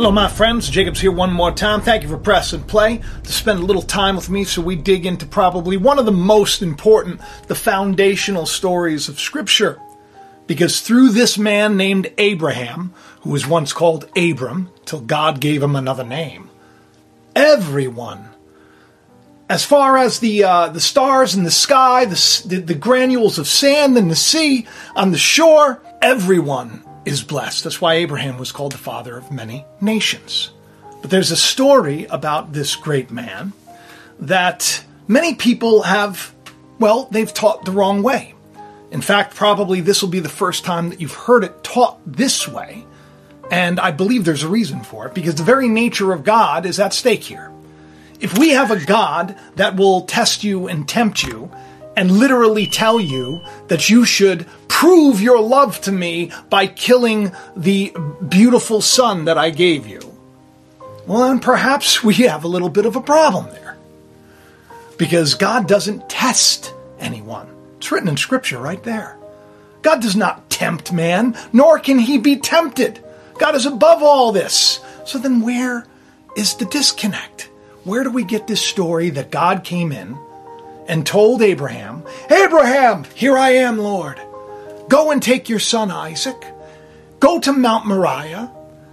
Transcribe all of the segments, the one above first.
Hello, my friends. Jacob's here one more time. Thank you for pressing play to spend a little time with me so we dig into probably one of the most important, the foundational stories of Scripture. Because through this man named Abraham, who was once called Abram, till God gave him another name, everyone, as far as the stars in the sky, the granules of sand in the sea, on the shore, everyone is blessed. That's why Abraham was called the father of many nations. But there's a story about this great man that many people have, they've taught the wrong way. In fact, probably this will be the first time that you've heard it taught this way. And I believe there's a reason for it, because the very nature of God is at stake here. If we have a God that will test you and tempt you and literally tell you that you should prove your love to me by killing the beautiful son that I gave you, well, then perhaps we have a little bit of a problem there. Because God doesn't test anyone. It's written in Scripture right there. God does not tempt man, nor can he be tempted. God is above all this. So then where is the disconnect? Where do we get this story that God came in and told Abraham, Abraham, here I am, Lord. Go and take your son Isaac. Go to Mount Moriah,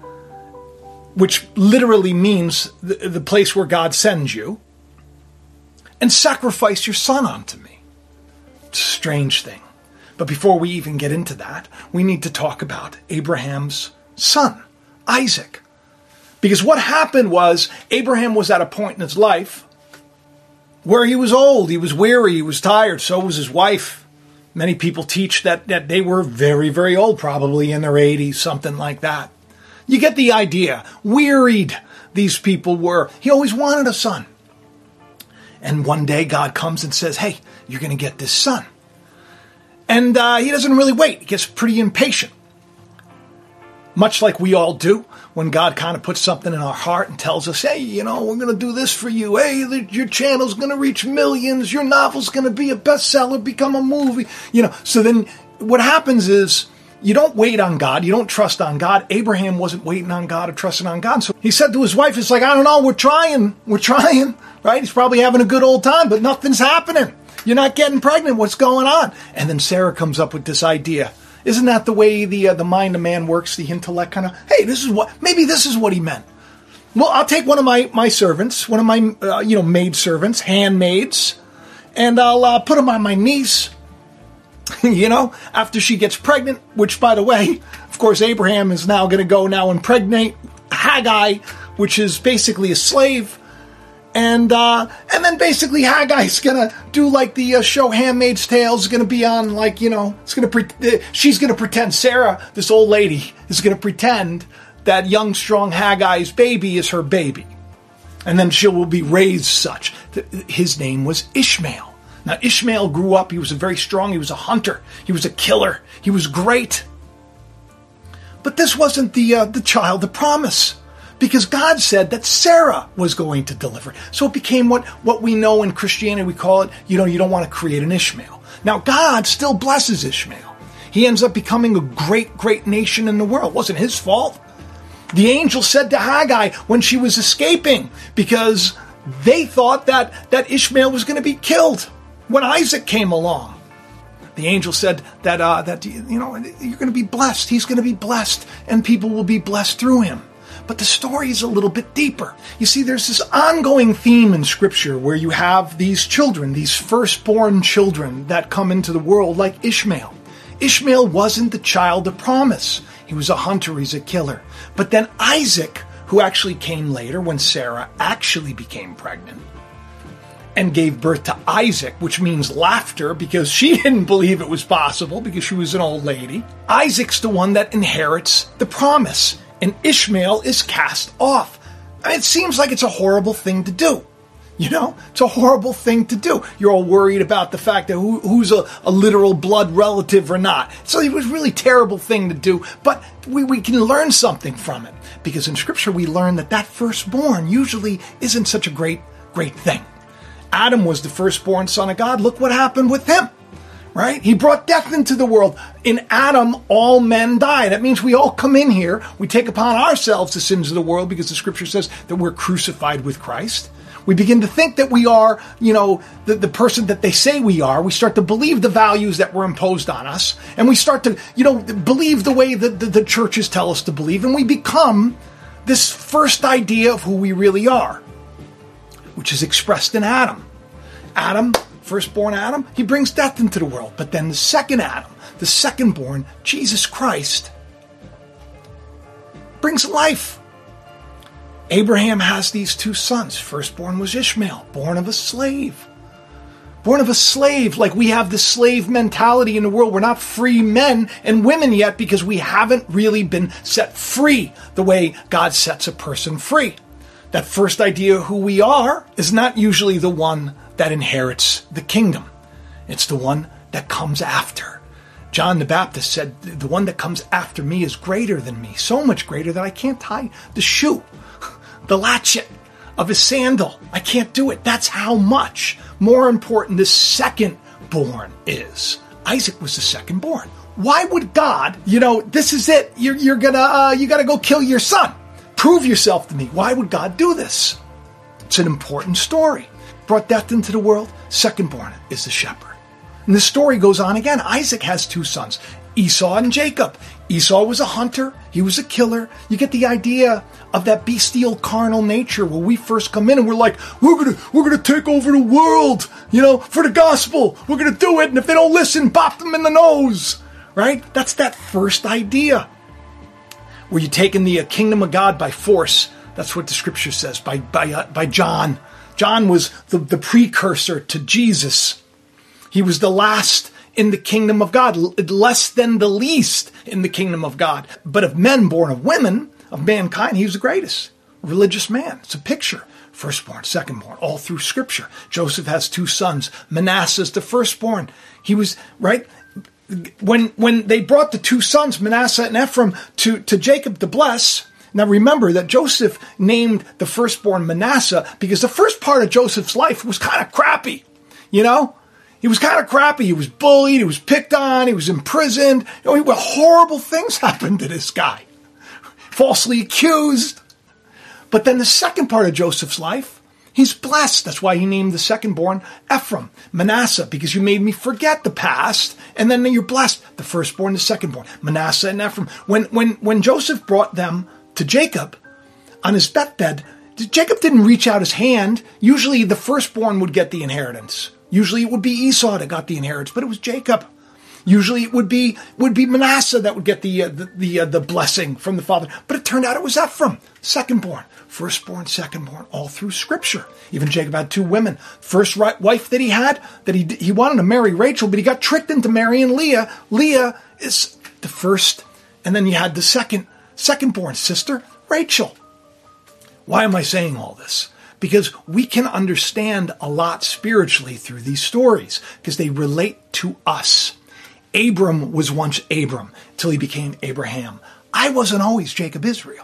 which literally means the place where God sends you, and sacrifice your son unto me. It's a strange thing. But before we even get into that, we need to talk about Abraham's son, Isaac. Because what happened was Abraham was at a point in his life where he was old, he was weary, he was tired, so was his wife. Many people teach that they were very, very old, probably in their 80s, something like that. You get the idea. Wearied these people were. He always wanted a son. And one day God comes and says, hey, you're going to get this son. And he doesn't really wait. He gets pretty impatient. Much like we all do when God kind of puts something in our heart and tells us, hey, we're going to do this for you. Hey, your channel's going to reach millions. Your novel's going to be a bestseller, become a movie. So then what happens is you don't wait on God. You don't trust on God. Abraham wasn't waiting on God or trusting on God. So he said to his wife, it's like, I don't know, we're trying, right? He's probably having a good old time, but nothing's happening. You're not getting pregnant. What's going on? And then Sarah comes up with this idea. Isn't that the way the mind of man works, the intellect kind of, hey, maybe this is what he meant. Well, I'll take one of my servants, one of my, maid servants, handmaids, and I'll put him on my niece, after she gets pregnant, which, by the way, of course, Abraham is now going to go now impregnate Haggai, which is basically a slave. And then basically Haggai's gonna do like the show Handmaid's Tale is gonna be on, she's gonna pretend, Sarah, this old lady, is gonna pretend that young, strong Haggai's baby is her baby. And then she will be raised such. His name was Ishmael. Now Ishmael grew up, he was very strong, he was a hunter, he was a killer, he was great. But this wasn't the child of promise. Because God said that Sarah was going to deliver. So it became what we know in Christianity, we call it, you don't want to create an Ishmael. Now God still blesses Ishmael. He ends up becoming a great, great nation in the world. It wasn't his fault. The angel said to Haggai when she was escaping, because they thought that Ishmael was going to be killed when Isaac came along. The angel said that you're going to be blessed. He's going to be blessed, and people will be blessed through him. But the story is a little bit deeper. You see, there's this ongoing theme in Scripture where you have these children, these firstborn children that come into the world like Ishmael. Ishmael wasn't the child of promise. He was a hunter, he's a killer. But then Isaac, who actually came later when Sarah actually became pregnant and gave birth to Isaac, which means laughter because she didn't believe it was possible because she was an old lady. Isaac's the one that inherits the promise. And Ishmael is cast off. It seems like it's a horrible thing to do. It's a horrible thing to do. You're all worried about the fact that who's a literal blood relative or not. So it was a really terrible thing to do. But we can learn something from it. Because in Scripture we learn that firstborn usually isn't such a great thing. Adam was the firstborn son of God. Look what happened with him. right? He brought death into the world. In Adam, all men die. That means we all come in here. We take upon ourselves the sins of the world because the scripture says that we're crucified with Christ. We begin to think that we are, the person that they say we are. We start to believe the values that were imposed on us. And we start to, believe the way that the churches tell us to believe. And we become this first idea of who we really are, which is expressed in Adam. Adam, firstborn Adam, he brings death into the world. But then the second Adam, the secondborn, Jesus Christ, brings life. Abraham has these two sons. Firstborn was Ishmael, born of a slave. Born of a slave, like we have the slave mentality in the world. We're not free men and women yet because we haven't really been set free the way God sets a person free. That first idea of who we are is not usually the one that inherits the kingdom. It's the one that comes after. John the Baptist said, the one that comes after me is greater than me, so much greater that I can't tie the shoe, the latchet of his sandal. I can't do it. That's how much more important the second-born is. Isaac was the second-born. Why would God, this is it. You gotta go kill your son. Prove yourself to me. Why would God do this? It's an important story. Brought death into the world. Second-born is the shepherd. And the story goes on again. Isaac has two sons, Esau and Jacob. Esau was a hunter. He was a killer. You get the idea of that bestial carnal nature where we first come in and we're like, we're gonna take over the world, for the gospel. We're gonna do it. And if they don't listen, bop them in the nose, right? That's that first idea where you're taking the kingdom of God by force. That's what the scripture says by John. John was the precursor to Jesus. He was the last in the kingdom of God, less than the least in the kingdom of God. But of men born of women, of mankind, he was the greatest. Religious man. It's a picture. Firstborn, secondborn, all through scripture. Joseph has two sons. Manasseh's the firstborn. He was, right? When they brought the two sons, Manasseh and Ephraim, to Jacob to bless. Now remember that Joseph named the firstborn Manasseh because the first part of Joseph's life was kind of crappy, He was kind of crappy. He was bullied. He was picked on. He was imprisoned. Horrible things happened to this guy. Falsely accused. But then the second part of Joseph's life, he's blessed. That's why he named the secondborn Ephraim, Manasseh, because you made me forget the past. And then you're blessed. The firstborn, the secondborn, Manasseh and Ephraim. When Joseph brought them to Jacob on his deathbed, Jacob didn't reach out his hand. Usually the firstborn would get the inheritance. Usually it would be Esau that got the inheritance, but it was Jacob. Usually it would be Manasseh that would get the blessing from the father. But it turned out it was Ephraim, secondborn, firstborn, secondborn, all through scripture. Even Jacob had two women. First wife that he had, that he wanted to marry Rachel, but he got tricked into marrying Leah. Leah is the first, and then you had the secondborn sister, Rachel. Why am I saying all this? Because we can understand a lot spiritually through these stories, because they relate to us. Abram was once Abram till he became Abraham. I wasn't always Jacob Israel.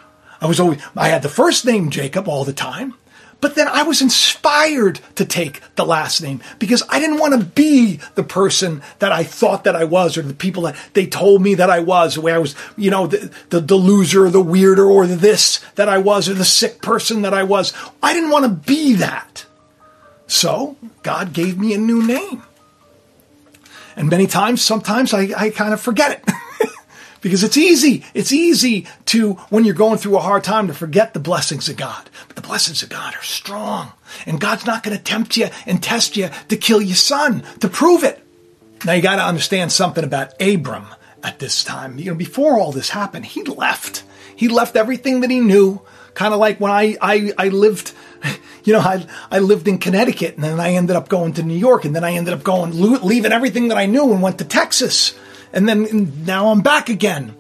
I had the first name Jacob all the time, but then I was inspired to take the last name because I didn't want to be the person that I thought that I was, or the people that they told me that I was, the way I was, the loser, or the weirder, or the this that I was, or the sick person that I was. I didn't want to be that. So God gave me a new name. And sometimes I kind of forget it because it's easy. It's easy to, when you're going through a hard time, to forget the blessings of God. But the blessings of God are strong. And God's not going to tempt you and test you to kill your son, to prove it. Now you got to understand something about Abram at this time. Before all this happened, he left. He left everything that he knew. Kind of like when I lived, I lived in Connecticut, and then I ended up going to New York, and then I ended up leaving everything that I knew and went to Texas. And then now I'm back again.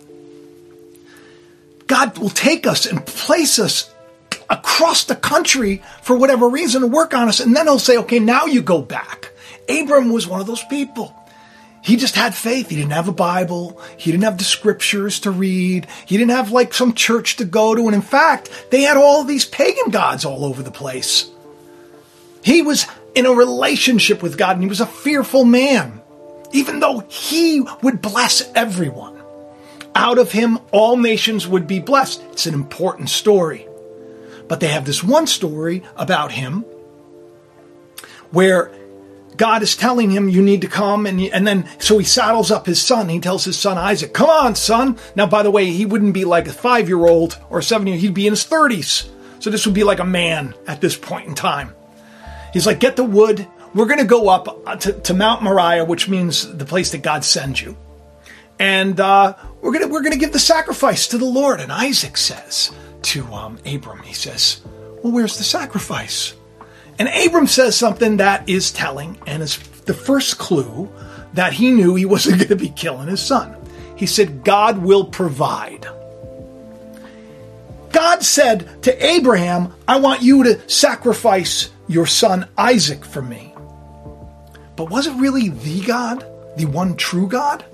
God will take us and place us across the country for whatever reason to work on us. And then he'll say, okay, now you go back. Abram was one of those people. He just had faith. He didn't have a Bible. He didn't have the scriptures to read. He didn't have some church to go to. And in fact, they had all these pagan gods all over the place. He was in a relationship with God, and he was a fearful man. even though he would bless everyone. Out of him, all nations would be blessed. It's an important story. But they have this one story about him where God is telling him, you need to come. And then, so he saddles up his son. He tells his son Isaac, come on, son. Now, by the way, he wouldn't be like a 5-year-old or a 7-year-old. He'd be in his 30s. So this would be like a man at this point in time. He's like, get the wood. We're going to go up to Mount Moriah, which means the place that God sends you. And we're going to give the sacrifice to the Lord. And Isaac says to Abram, he says, well, where's the sacrifice? And Abram says something that is telling and is the first clue that he knew he wasn't going to be killing his son. He said, God will provide. God said to Abraham, I want you to sacrifice your son Isaac for me. But was it really the God, the one true God?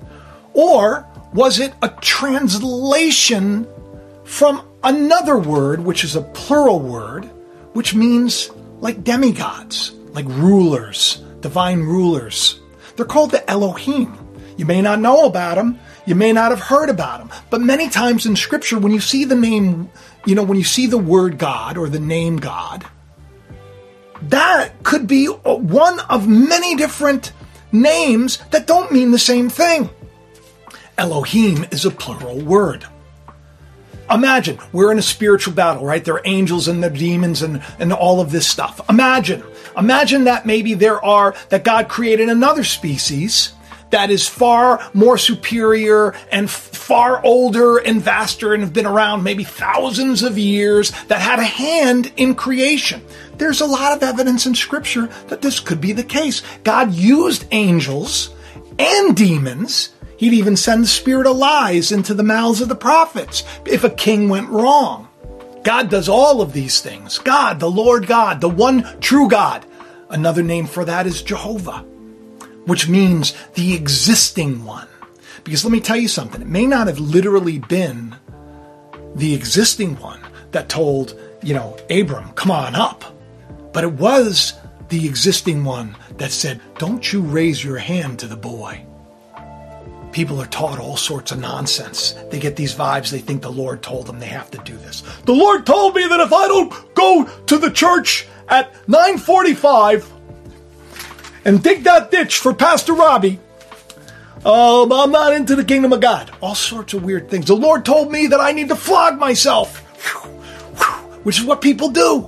Or was it a translation from another word, which is a plural word, which means like demigods, like rulers, divine rulers? They're called the Elohim. You may not know about them. You may not have heard about them. But many times in Scripture, when you see the name, when you see the word God or the name God, that could be one of many different names that don't mean the same thing. Elohim is a plural word. Imagine, we're in a spiritual battle, right? There are angels and the demons and all of this stuff. Imagine that maybe that God created another species that is far more superior and far older and vaster and have been around maybe thousands of years, that had a hand in creation. There's a lot of evidence in Scripture that this could be the case. God used angels and demons. He'd even send the spirit of lies into the mouths of the prophets if a king went wrong. God does all of these things. God, the Lord God, the one true God. Another name for that is Jehovah, which means the existing one. Because let me tell you something. It may not have literally been the existing one that told, Abram, come on up. But it was the existing one that said, don't you raise your hand to the boy. People are taught all sorts of nonsense. They get these vibes. They think the Lord told them they have to do this. The Lord told me that if I don't go to the church at 9:45 and dig that ditch for Pastor Robbie, I'm not into the kingdom of God. All sorts of weird things. The Lord told me that I need to flog myself, which is what people do.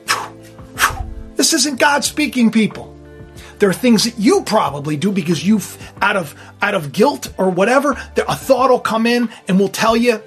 This isn't God speaking, people. There are things that you probably do because out of guilt or whatever, a thought will come in and will tell you,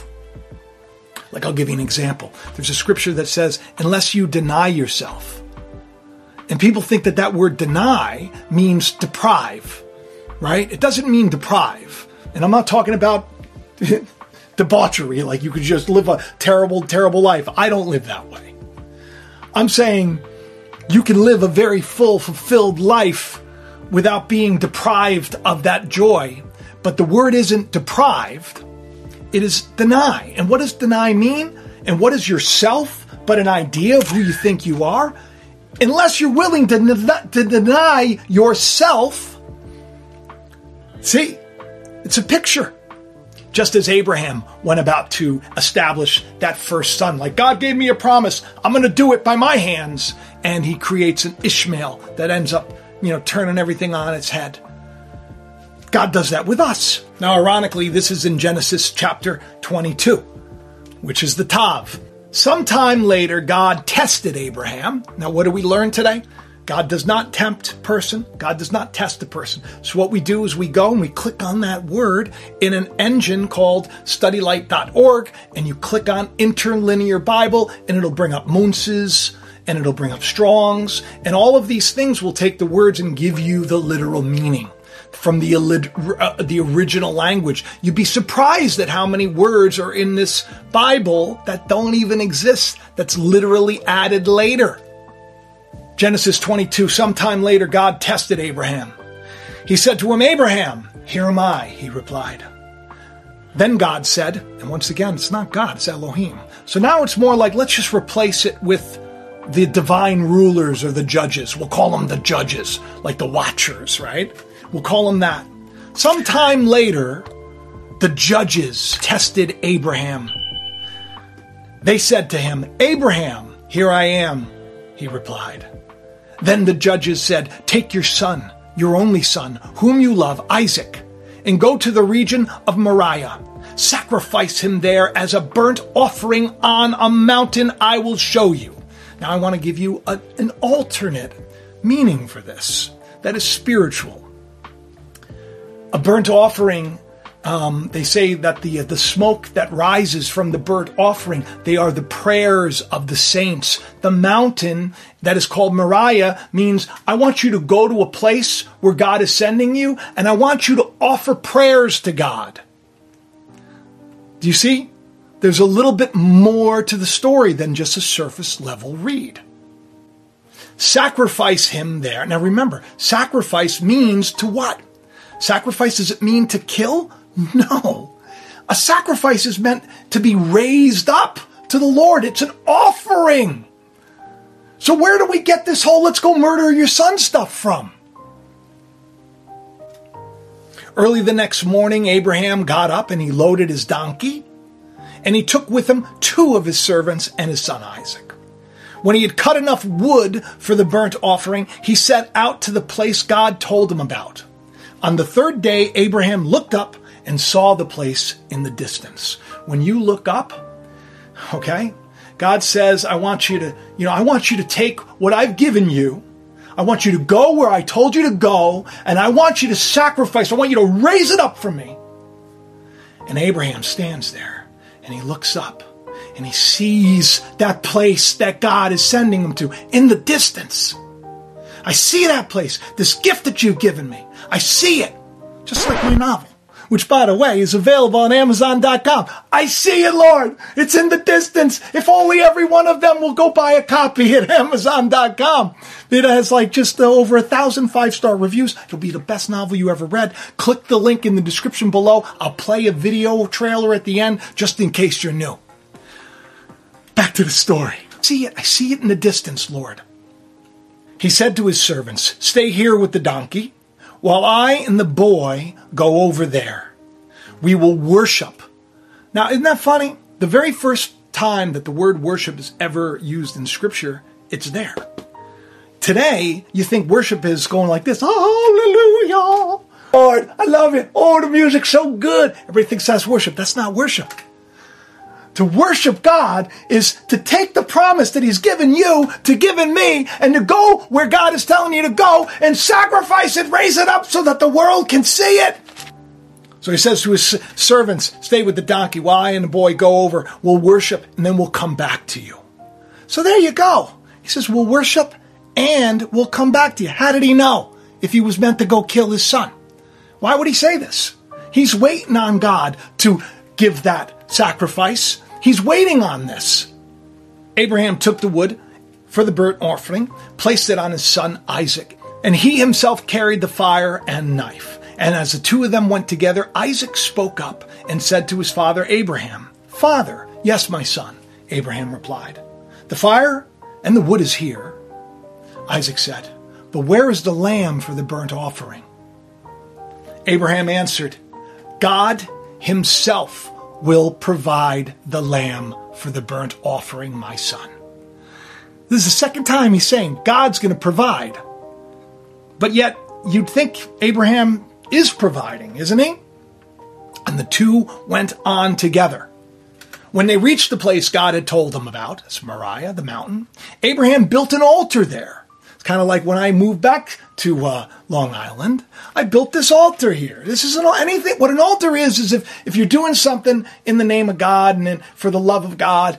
like I'll give you an example. There's a scripture that says, unless you deny yourself. And people think that word deny means deprive, right? It doesn't mean deprive. And I'm not talking about debauchery, like you could just live a terrible, terrible life. I don't live that way. I'm saying you can live a very full, fulfilled life without being deprived of that joy. But the word isn't deprived. It is deny. And what does deny mean? And what is yourself but an idea of who you think you are? Unless you're willing to deny yourself. See, it's a picture. Just as Abraham went about to establish that first son. Like, God gave me a promise. I'm going to do it by my hands. And he creates an Ishmael that ends up, turning everything on its head. God does that with us. Now, ironically, this is in Genesis chapter 22, which is the Tav. Sometime later, God tested Abraham. Now, what do we learn today? God does not tempt a person. God does not test a person. So what we do is we go and we click on that word in an engine called studylight.org, and you click on Interlinear Bible, and it'll bring up Munces, and it'll bring up Strong's, and all of these things will take the words and give you the literal meaning from the original language. You'd be surprised at how many words are in this Bible that don't even exist, that's literally added later. Genesis 22, sometime later, God tested Abraham. He said to him, Abraham, here am I, he replied. Then God said, and once again, it's not God, it's Elohim. So now it's more like, let's just replace it with the divine rulers or the judges. We'll call them the judges, like the watchers, right? We'll call him that. Sometime later, the judges tested Abraham. They said to him, "Abraham, here I am," he replied. Then the judges said, "Take your son, your only son, whom you love, Isaac, and go to the region of Moriah. Sacrifice him there as a burnt offering on a mountain I will show you." Now I want to give you an alternate meaning for this that is spiritual. A burnt offering, they say that the smoke that rises from the burnt offering, they are the prayers of the saints. The mountain that is called Moriah means I want you to go to a place where God is sending you, and I want you to offer prayers to God. Do you see? There's a little bit more to the story than just a surface level read. Sacrifice him there. Now remember, sacrifice means to what? Sacrifice, does it mean to kill? No. A sacrifice is meant to be raised up to the Lord. It's an offering. So where do we get this whole let's go murder your son stuff from? Early the next morning, Abraham got up and he loaded his donkey, and he took with him 2 of his servants and his son Isaac. When he had cut enough wood for the burnt offering, he set out to the place God told him about. On the 3rd day, Abraham looked up and saw the place in the distance. When you look up, okay, God says, I want you to take what I've given you. I want you to go where I told you to go, and I want you to sacrifice. I want you to raise it up for me. And Abraham stands there, and he looks up, and he sees that place that God is sending him to in the distance. I see that place, this gift that you've given me. I see it, just like my novel, which, by the way, is available on Amazon.com. I see it, Lord. It's in the distance. If only every one of them will go buy a copy at Amazon.com. It has just over 1,000 5-star reviews. It'll be the best novel you ever read. Click the link in the description below. I'll play a video trailer at the end, just in case you're new. Back to the story. I see it in the distance, Lord. He said to his servants, "Stay here with the donkey, while I and the boy go over there. We will worship." Now, isn't that funny? The very first time that the word worship is ever used in Scripture, it's there. Today, you think worship is going like this. Hallelujah. Lord, I love it. Oh, the music's so good. Everybody thinks that's worship. That's not worship. To worship God is to take the promise that He's given you, to given me, and to go where God is telling you to go and sacrifice it, raise it up so that the world can see it. So He says to His servants, "Stay with the donkey while I and the boy go over. We'll worship and then we'll come back to you." So there you go. He says, we'll worship and we'll come back to you. How did He know if He was meant to go kill His son? Why would He say this? He's waiting on God to give that sacrifice. He's waiting on this. Abraham took the wood for the burnt offering, placed it on his son Isaac, and he himself carried the fire and knife. And as the 2 of them went together, Isaac spoke up and said to his father Abraham, "Father." "Yes, my son," Abraham replied. "The fire and the wood is here," Isaac said, "but where is the lamb for the burnt offering?" Abraham answered, "God Himself will provide the lamb for the burnt offering, my son." This is the second time he's saying God's going to provide. But yet, you'd think Abraham is providing, isn't he? And the 2 went on together. When they reached the place God had told them about, it's Moriah, the mountain, Abraham built an altar there. It's kind of like when I moved back to Long Island, I built this altar here. This isn't anything. What an altar is if you're doing something in the name of God and then for the love of God,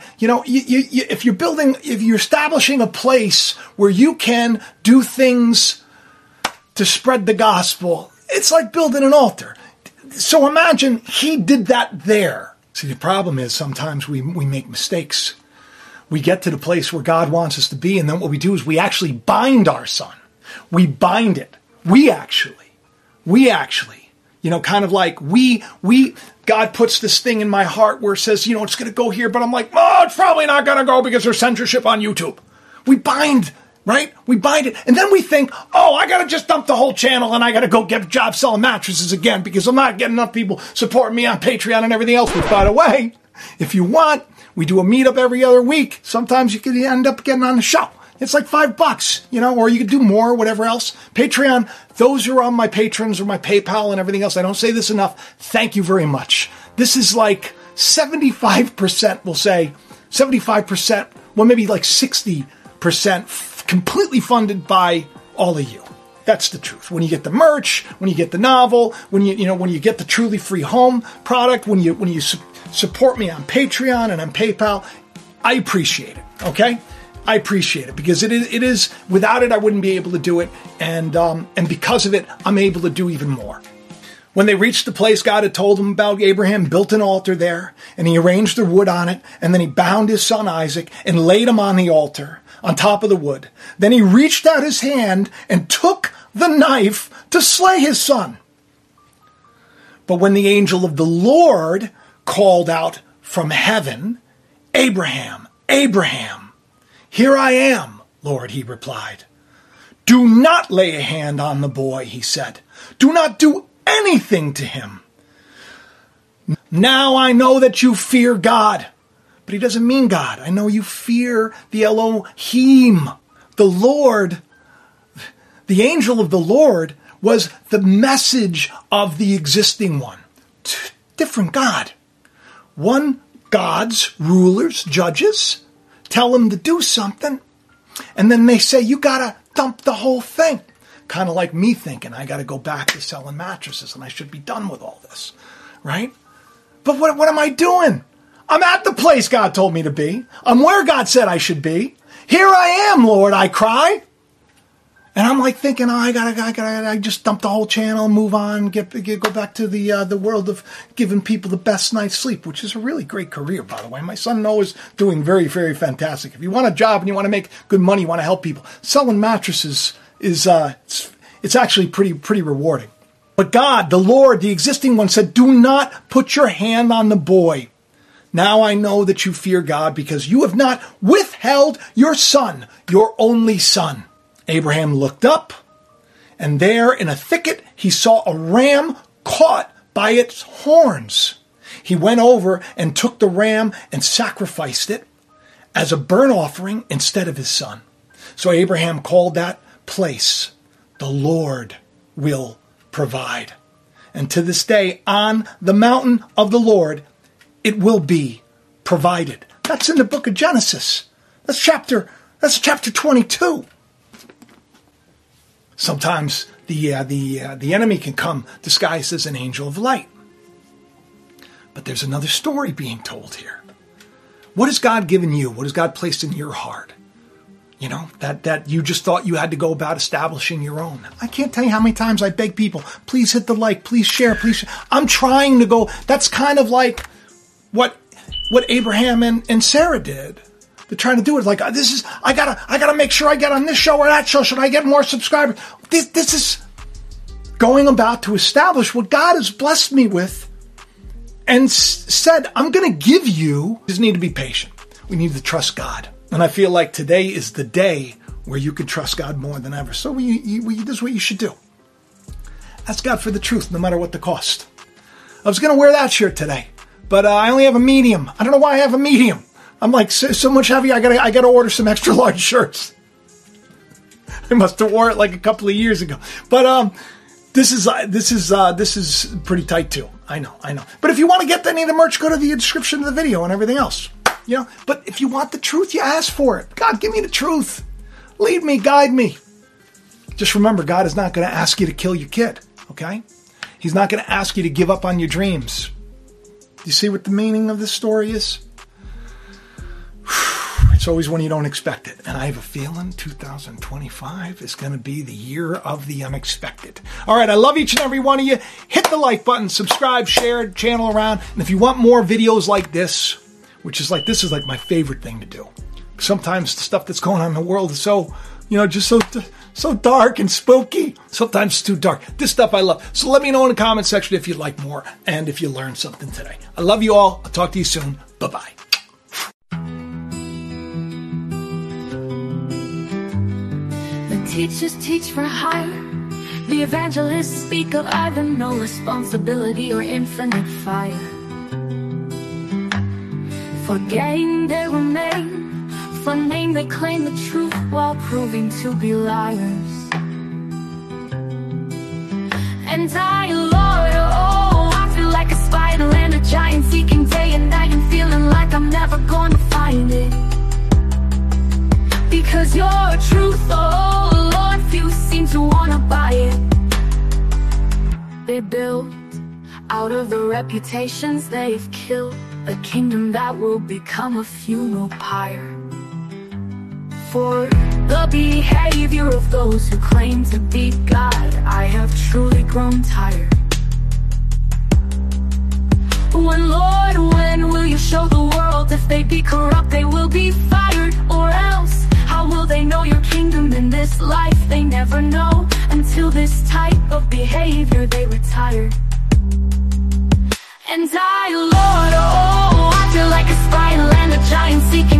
if you're establishing a place where you can do things to spread the gospel, it's like building an altar. So imagine he did that there. See, the problem is sometimes we make mistakes. We get to the place where God wants us to be, and then what we do is we actually bind our son. We bind it. We actually, kind of like God puts this thing in my heart where it says, it's going to go here, but I'm like, oh, it's probably not going to go because there's censorship on YouTube. We bind right? We bind it. And then we think, oh, I got to just dump the whole channel and I got to go get a job selling mattresses again because I'm not getting enough people supporting me on Patreon and everything else. But by the way, if you want, we do a meetup every other week. Sometimes you could end up getting on the show. It's like $5, or you could do more, whatever else. Patreon, those who are on my patrons or my PayPal and everything else. I don't say this enough. Thank you very much. This is like 75%, we'll say, 75%, well, maybe like 60% completely funded by all of you. That's the truth. When you get the merch, when you get the novel, when you get the truly free home product, when you support me on Patreon and on PayPal, I appreciate it. Okay. I appreciate it because it is without it, I wouldn't be able to do it. And because of it, I'm able to do even more. When they reached the place God had told them about, Abraham built an altar there and he arranged the wood on it. And then he bound his son Isaac and laid him on the altar on top of the wood. Then he reached out his hand and took the knife to slay his son. But when the angel of the Lord called out from heaven, Abraham, Abraham. Here I am, Lord, he replied. Do not lay a hand on the boy, he said. Do not do anything to him. Now I know that you fear God. But he doesn't mean God. I know you fear the Elohim, the Lord. The angel of the Lord was the message of the existing one. Different God. One, gods, rulers, judges, tell him to do something, and then they say, you gotta dump the whole thing. Kind of like me thinking, I gotta go back to selling mattresses and I should be done with all this, right? But what am I doing? I'm at the place God told me to be. I'm where God said I should be. Here I am, Lord, I cry. And I'm like thinking, oh, I just dump the whole channel, move on, go back to the world of giving people the best night's sleep, which is a really great career, by the way. My son Noah is doing very, very fantastic. If you want a job and you want to make good money, you want to help people, selling mattresses is it's actually pretty rewarding. But God, the Lord, the existing one, said, do not put your hand on the boy. Now I know that you fear God because you have not withheld your son, your only son. Abraham looked up, and there in a thicket he saw a ram caught by its horns. He went over and took the ram and sacrificed it as a burnt offering instead of his son. So Abraham called that place, the Lord will provide. And to this day, on the mountain of the Lord, it will be provided. That's in the book of Genesis. That's chapter 22. Sometimes the enemy can come disguised as an angel of light. But there's another story being told here. What has God given you? What has God placed in your heart? That you just thought you had to go about establishing your own. I can't tell you how many times I beg people, please hit the like, please share, please share. I'm trying to go. That's kind of like what Abraham and Sarah did. They're trying to do it like, I gotta make sure I get on this show or that show. Should I get more subscribers? This is going about to establish what God has blessed me with and said, I'm going to give you. You just need to be patient. We need to trust God. And I feel like today is the day where you can trust God more than ever. So this is what you should do. Ask God for the truth, no matter what the cost. I was going to wear that shirt today, but I only have a medium. I don't know why I have a medium. I'm like so much heavy. I gotta order some extra large shirts. I must have wore it like a couple of years ago. But this is pretty tight too. I know. But if you want to get any of the merch, go to the description of the video and everything else. But if you want the truth, you ask for it. God, give me the truth. Lead me, guide me. Just remember, God is not going to ask you to kill your kid. Okay? He's not going to ask you to give up on your dreams. Do you see what the meaning of this story is? It's always when you don't expect it. And I have a feeling 2025 is going to be the year of the unexpected. All right, I love each and every one of you. Hit the like button, subscribe, share, channel around. And if you want more videos like this, this is like my favorite thing to do. Sometimes the stuff that's going on in the world is so, just so dark and spooky. Sometimes it's too dark. This stuff I love. So let me know in the comment section if you'd like more and if you learned something today. I love you all. I'll talk to you soon. Bye-bye. teachers teach for hire. The evangelists speak of either no responsibility or infinite fire. For gain they remain, for name they claim the truth while proving to be liars. And I, Lord, oh, I feel like a spider and a giant, seeking day and night and feeling like I'm never going to find it. Because your truth, oh Lord, few seem to wanna buy it. They build out of the reputations they've killed a kingdom that will become a funeral pyre. For the behavior of those who claim to be God, I have truly grown tired. When will you show the world if they be corrupt they will be fired? Or else, how will they know your kingdom in this life? They never know until this type of behavior they retire. And I, Lord, oh, I feel like a spider and a giant seeking